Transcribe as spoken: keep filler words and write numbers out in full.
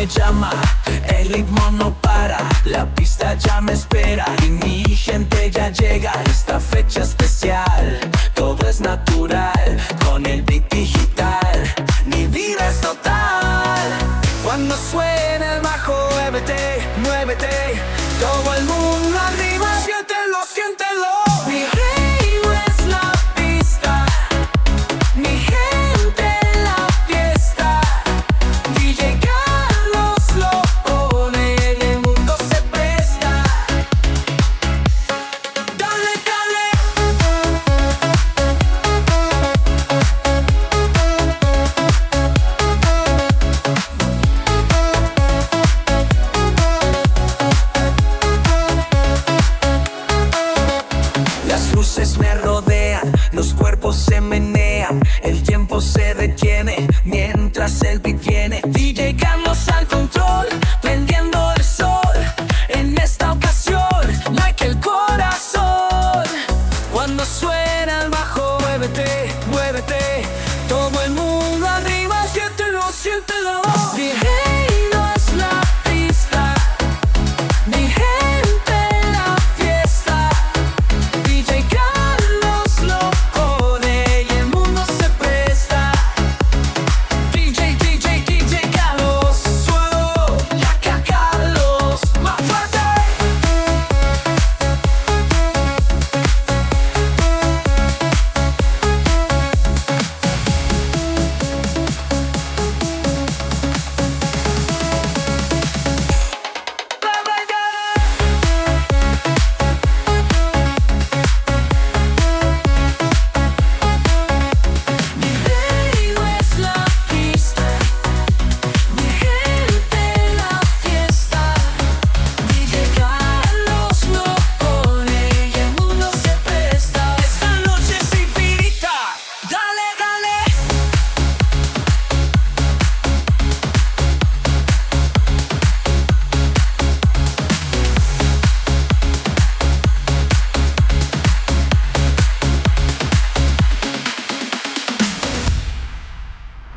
me llama, el ritmo no para, la pista ya me espera y mi gente ya llega a esta fecha especial. Todo es natural, con el beat digital, mi vida es total. Cuando suena el bajo, muévete, muévete, todo el mundo arriba, siéntelo, siéntelo. Mi ritmo es la pista, mi gente en la fiesta. D J Carlos lo pone y el mundo se presta. Dale, dale. Las luces me rodean, los cuerpos se menean, el tiempo se detiene mientras el beat viene. D J Carlos al control, prendiendo el sol. En esta ocasión, like el corazón. Cuando suena el bajo, muévete, muévete, todo el mundo arriba, siéntelo, siéntelo.